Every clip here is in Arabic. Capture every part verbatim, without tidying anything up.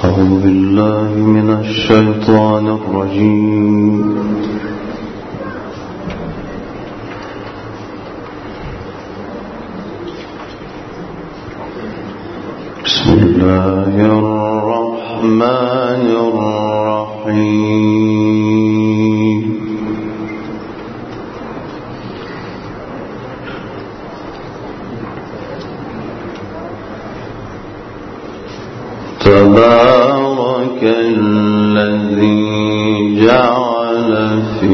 أعوذ بالله من الشيطان الرجيم. بسم الله الرحمن الرحيم. تبارك الذي جعل في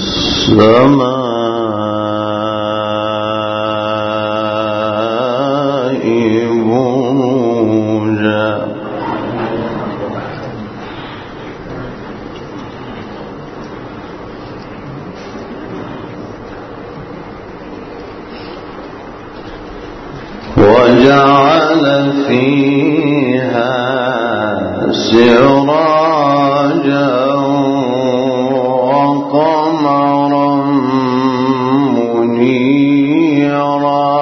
السماء بروجا وجعل فيها سراجا وقمرا منيرا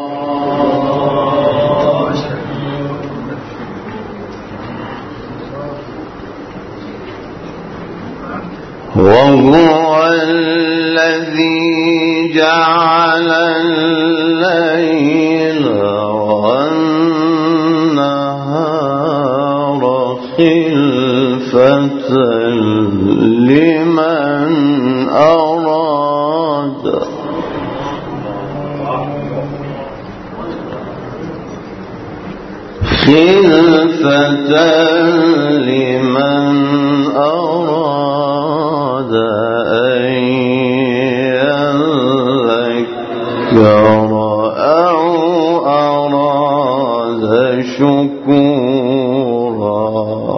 وهو الذي جعل الليل والنهار خلفة لمن أراد خلفة لمن أراد أن يذكر أو أراد شكورا.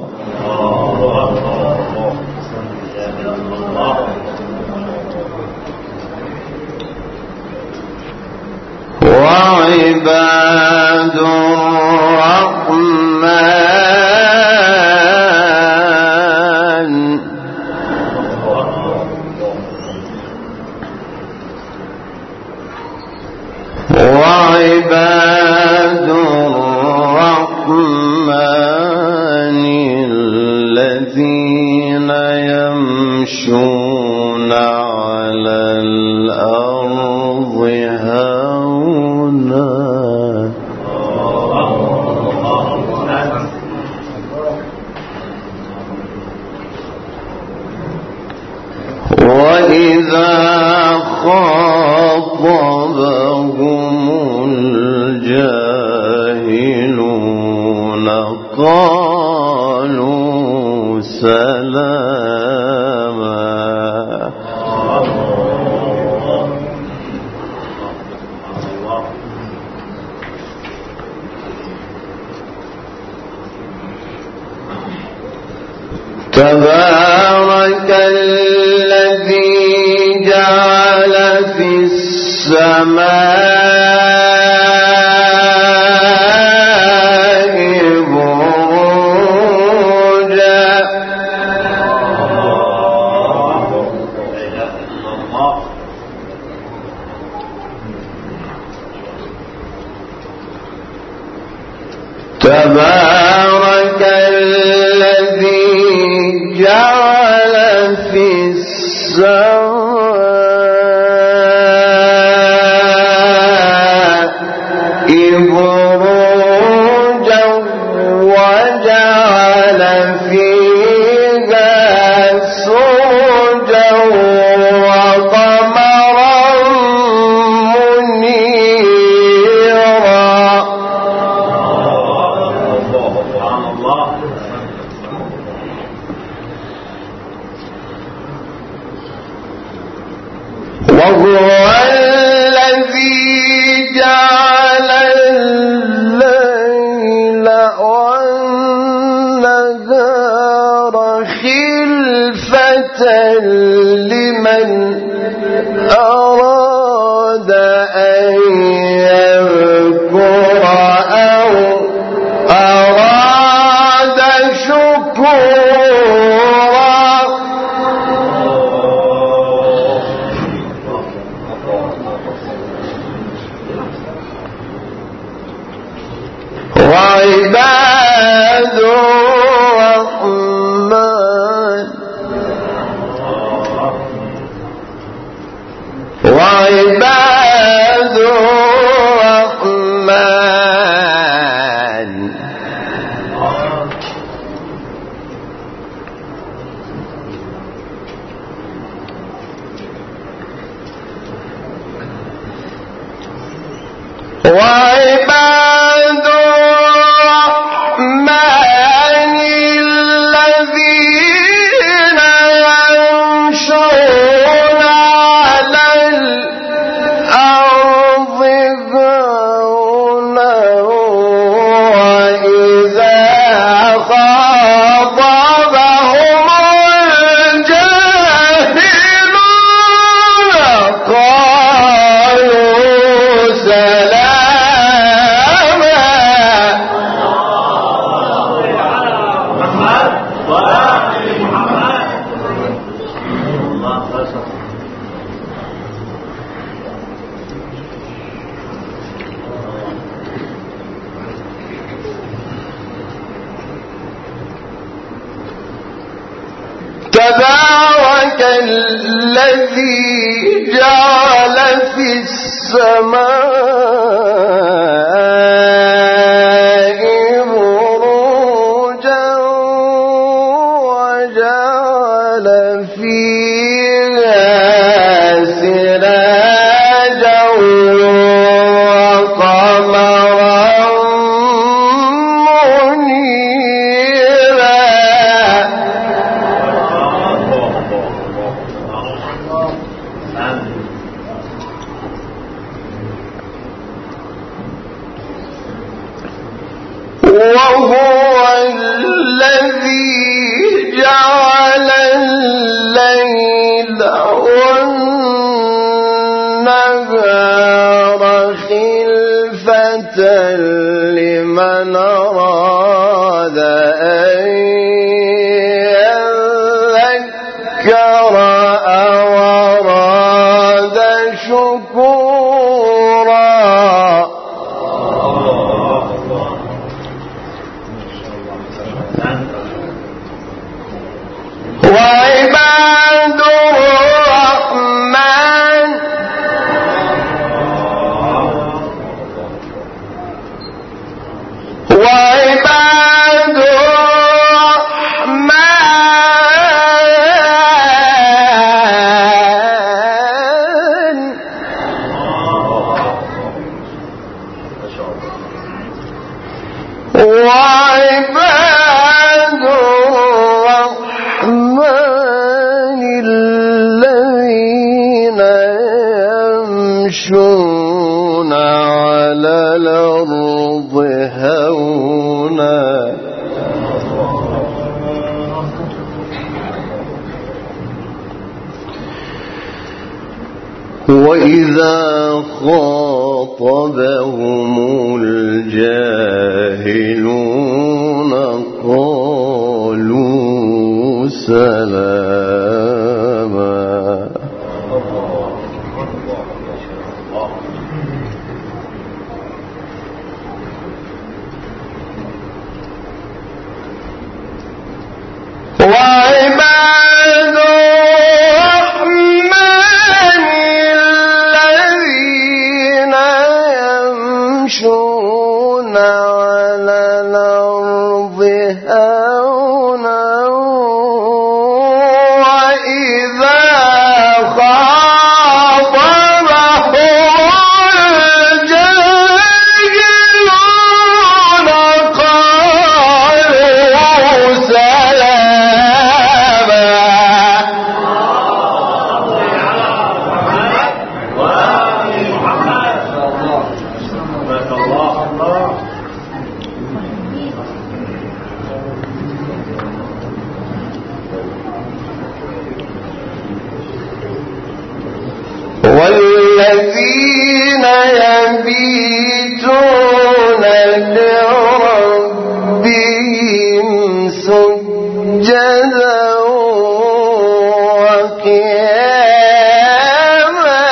وعباد الرحمن وعباد الرحمن الذين يمشون على الأرض هونا وإذا خاطبهم الجاهلون قالوا سلاما. تبارك الذي جعل في السماء بروجا تبارك الذي جعل في السماء بروجا وجعل فيها سرجا وقمرا منيرا. وهو الذي جعل الليل والنهار خلفة لمن أراد أن يذكر أو أراد شكورا. وعباد وعباد الرحمن الذين يمشون على الأرض هونا وإذا خاطبهم الجاهلون قالوا سلاما. تبارك الذي جعل في السماء بروجا وجعل فيها سراجا وقمرا منيرا. وهو الذي جعل الليل والنهار خلفة لمن أراد أن يذكر أو أراد شكورا. وعباد الرحمن وعباد الرحمن وعباد الرحمن الذين يمشون على الأرض هونا وإذا خاطبهم الجاهلون قالوا سلاما. وعباد الرحمن الذين يمشون على الأرض هونا وإذا خاطبهم الجاهلون قالوا سلاما. والذين يبيتون لربهم سجدا وقياما.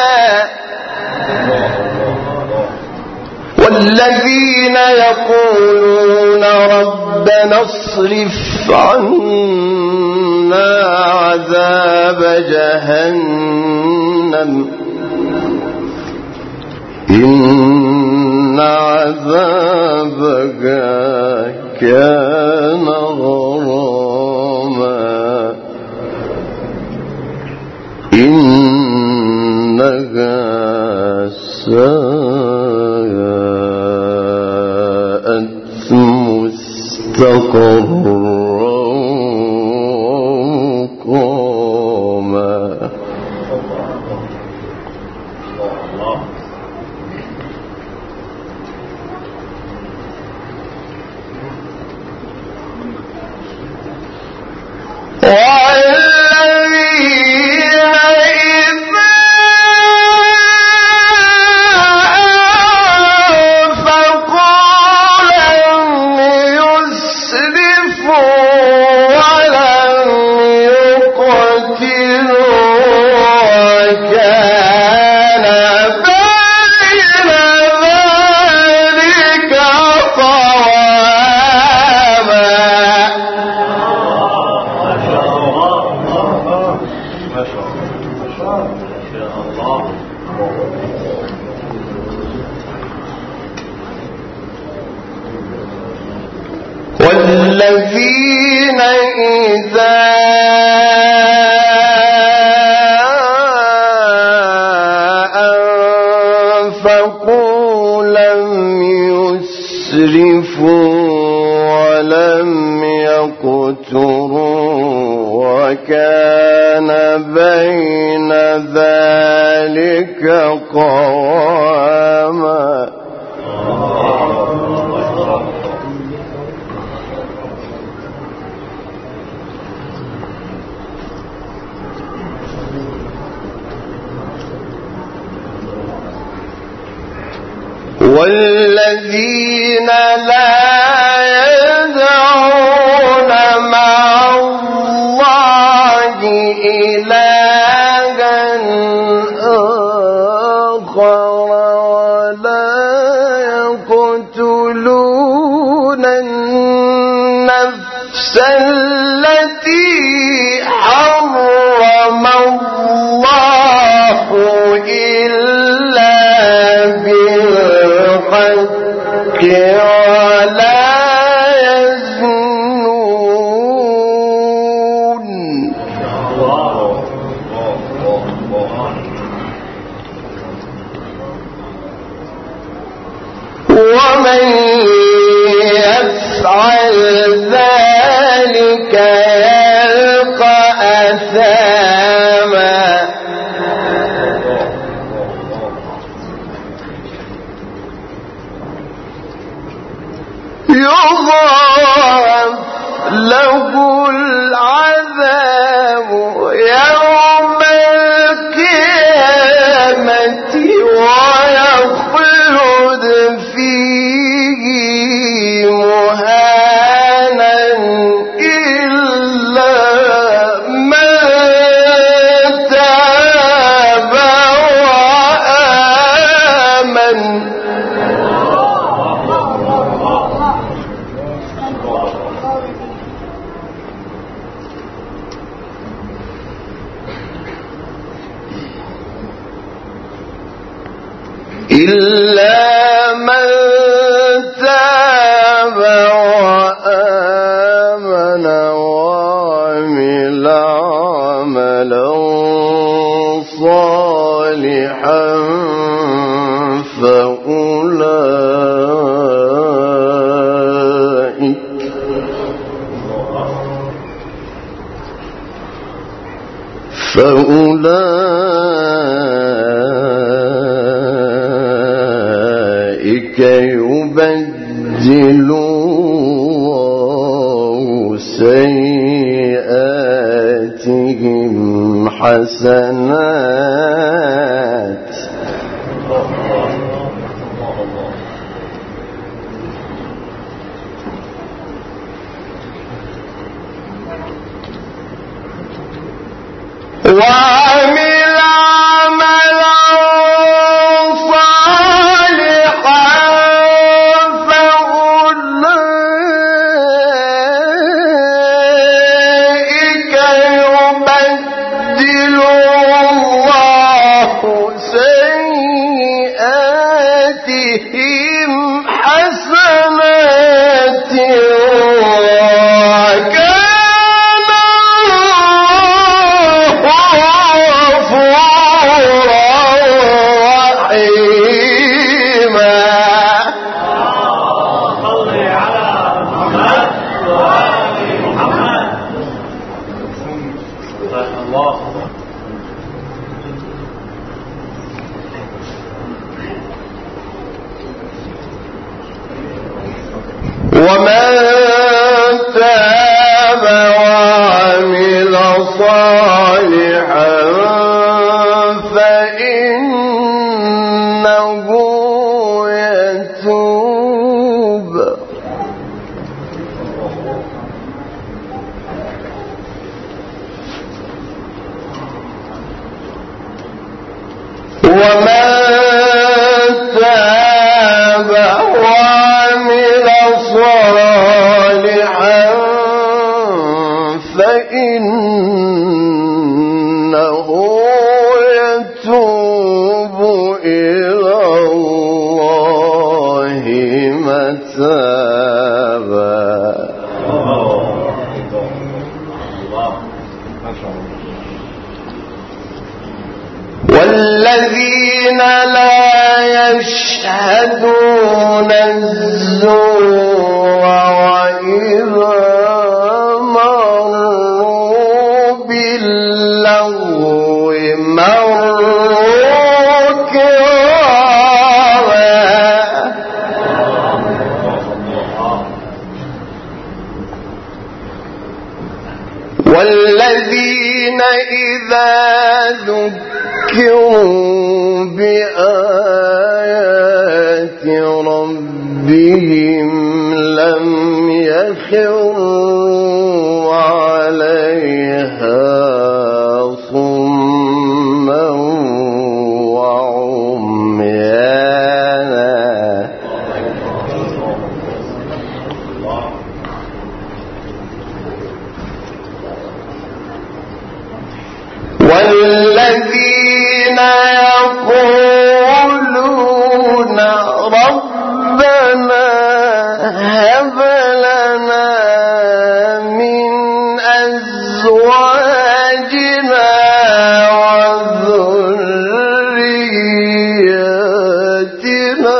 والذين يقولون ربنا اصرف عنا عذاب جهنم إن عذابها كان غراما إنها ساءت مستقرا ومقاما. والذين إذا أنفقوا لم يسرفوا ولم يقتروا وكان بين ذلك قواما. والذين لا يدعون مع الله إلها آخر ولا يقتلون النفس التي حرم الله إلا بالحق ولا يزنون. ومن يفعل ذلك يلقى أثاما. يضاعف له العذاب يوم القيامة ويخلد فيه مهانا إلا من تاب وآمن. إلا من تاب وآمن وعمل عملا صالحا فأولئك فأولئك يبدل الله سيئاتهم حسنات وعمل عملا صالحا فأولئك يبدل الله سيئاتهم حسنات وكان الله صالحا فإنه يتوب إلى الله متابا. والذين لا يشهدون الزور وإذا مروا باللغو مروا كراما. والذين إذا ذكروا بآيات ربهم لم يخروا عليها صما وعميانا. والذين يقولون ربنا هب لنا من أزواجنا وذرياتنا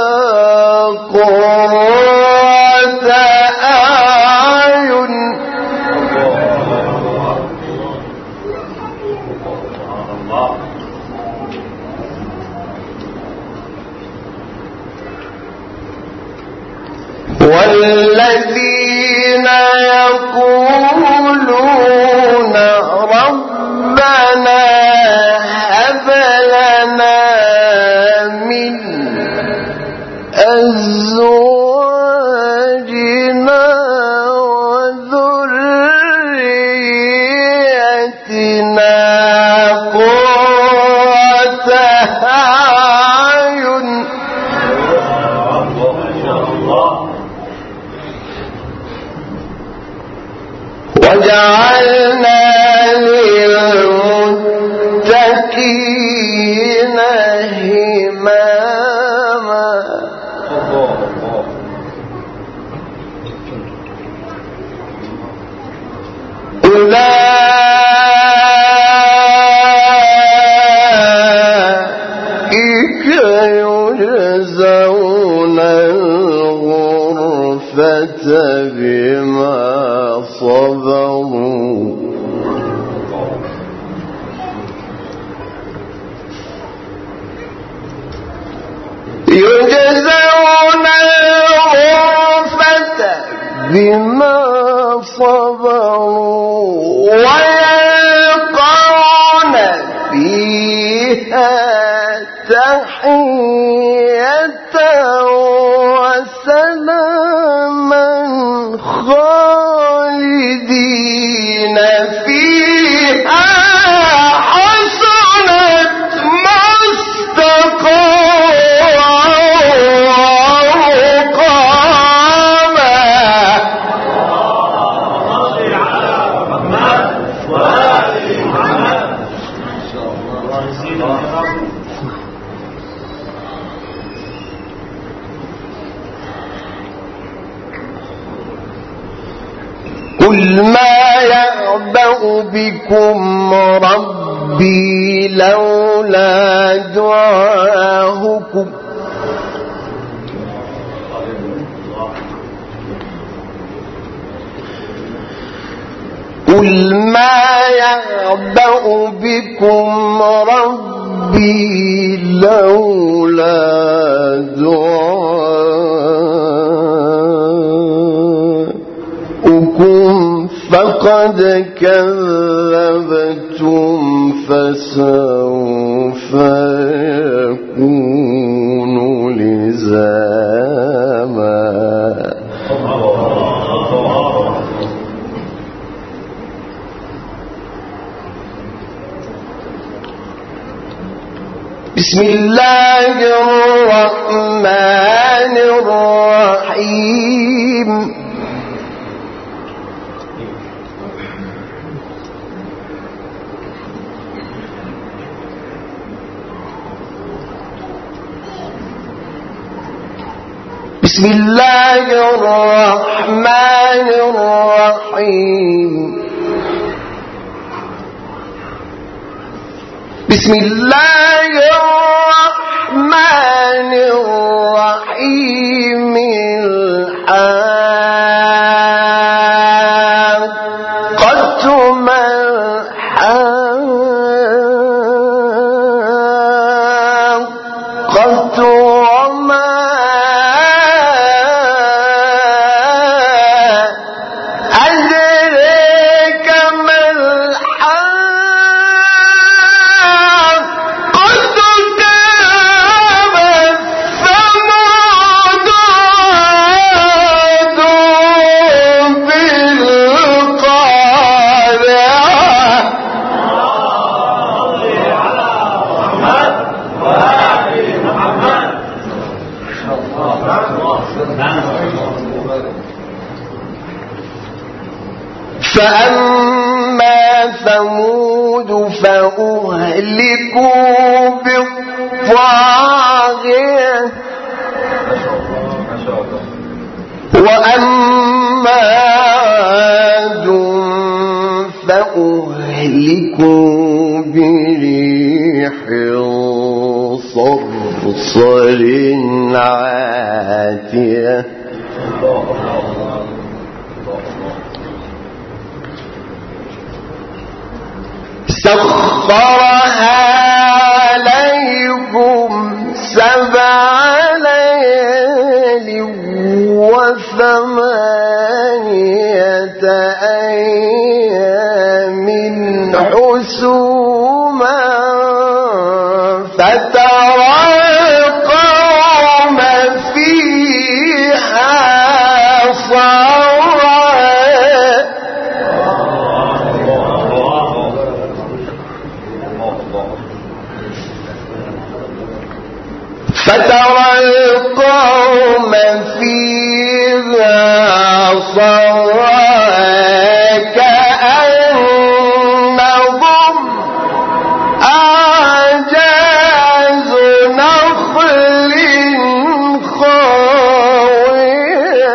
قرة أعين والذين يقولون ربنا هب لنا من أزواجنا وذرياتنا قرة أعين وجعلنا للمتقين إماما. أولئك يجزون الغرفة بما صبروا يجزون الغرفة بما صبروا ويلقون فيها تحية وسلاما خالدين فيها حسنت مستقرا ومقاما. قل ما يعبأ بكم ربي لولا دعاؤكم قل ما يعبأ بكم ربي لولا دعاؤكم فقد كذبتم فسوف يكون لزاما. بسم الله الرحمن الرحيم بسم الله الرحمن الرحيم بسم الله الرحمن الرحيم الحاقة ما الحاقة وما أدريك ما فأما ثمود فأهلكوا بالطاغية وأما عاد فأهلكوا بريح صرصر عاتية سخرها عليكم سبع ليال وثمانية أيام حسوما فترى القوم فيها صرعا فترى القوم فيها صرعا كأنهم أعجاز نخل خاوية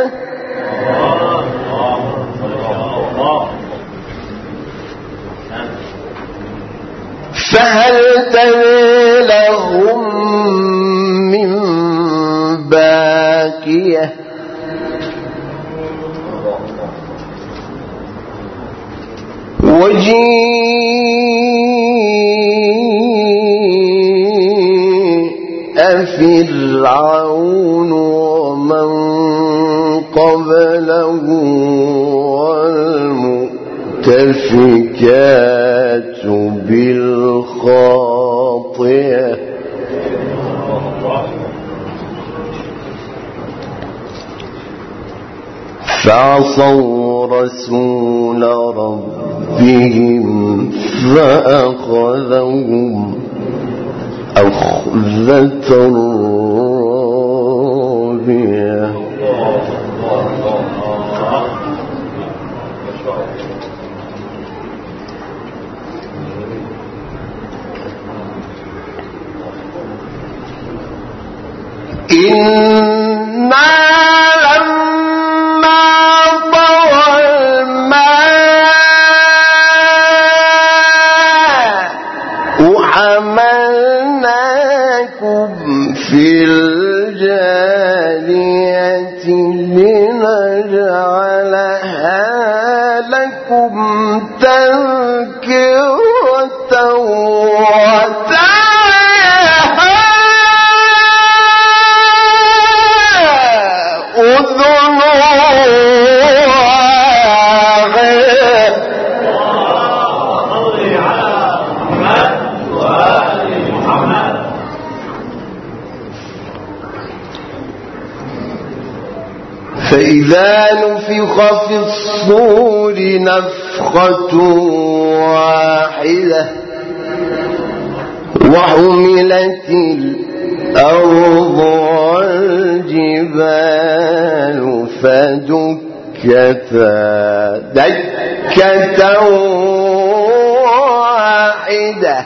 فهل ترى لهم من باقية وجيء فرعون ومن قبله والمؤتفكات بالخاطئة فعصوا رسول ربهم فأخذهم أخذة رابية إنا لما طغى الماء حملناكم في الجارية لنجعلها لكم تذكرة وتعيها أذن فإذا نفخ في الصور نفخة واحدة وحملت الأرض والجبال فدكتا دكة واحدة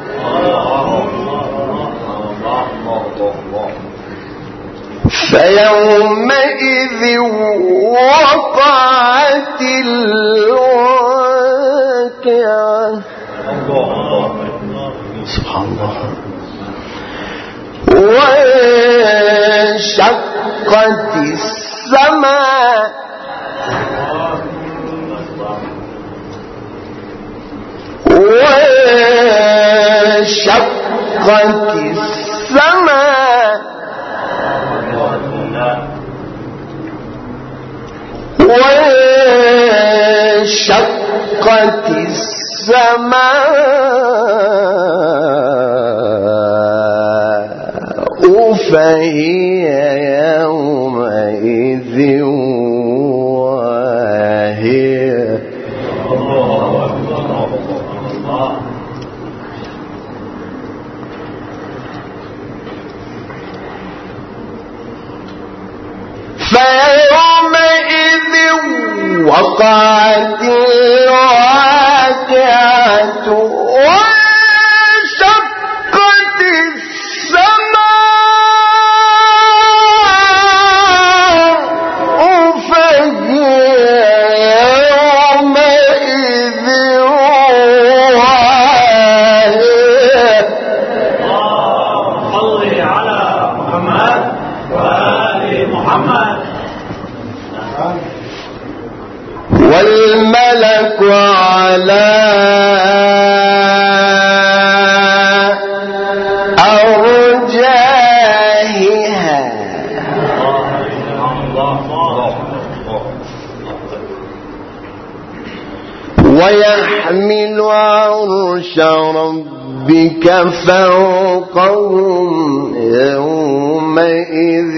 فيومئذ وقعت الواقعة. سبحان الله. وانشقت السماء وانشقت السماء وانشقت السماء فهي يومئذ واهية. فيومئذ وقعت الواقعة وانشقت السماء فهي يومئذ واهية. صل على محمد وآل محمد. والملك على أرجائها ويحمل عرش ربك فوقهم يومئذ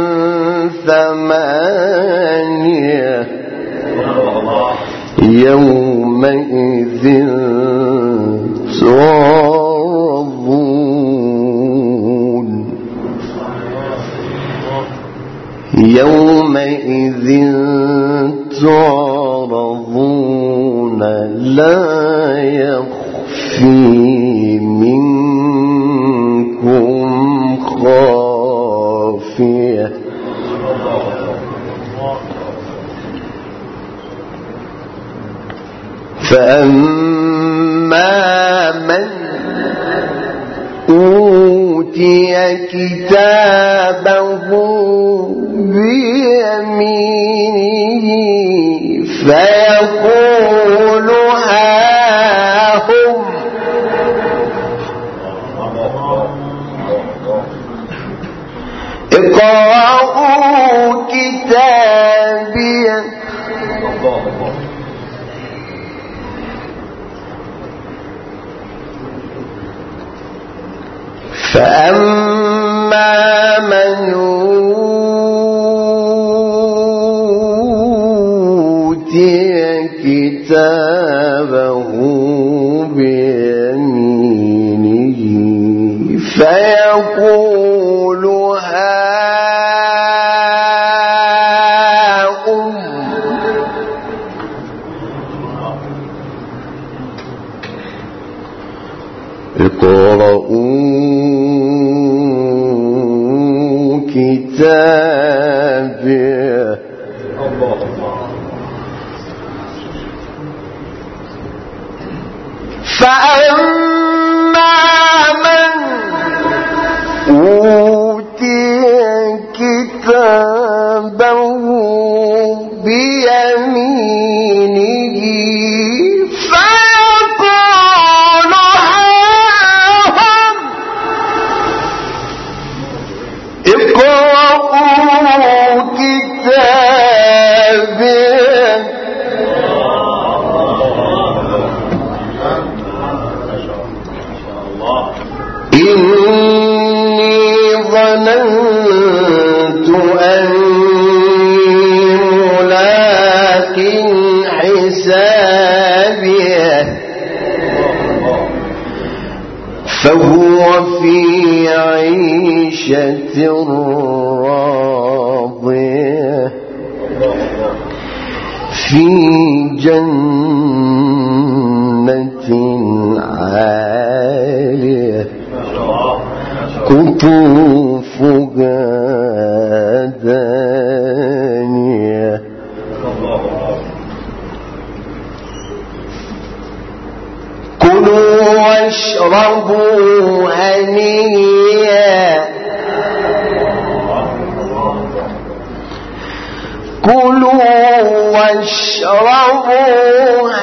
ثمانية يومئذ تعرضون يومئذ تعرضون لا يخفي منكم خافية. فأما من أوتي كتابه بيمينه فيقول هاهم اقرءوا كتابيه فأما من أوتي كتابه بيمينه فيقول هاؤم اقرءوا كتابيه فأما من أوتي كتابه بيمينه فيقول هاهم اقرءوا كتابيه إني ظننت أني ملاق حسابيه فهو في عيشة راضية في جنة عالية قطوفها دانية كلوا واشربوا هنيئا كلوا واشربوا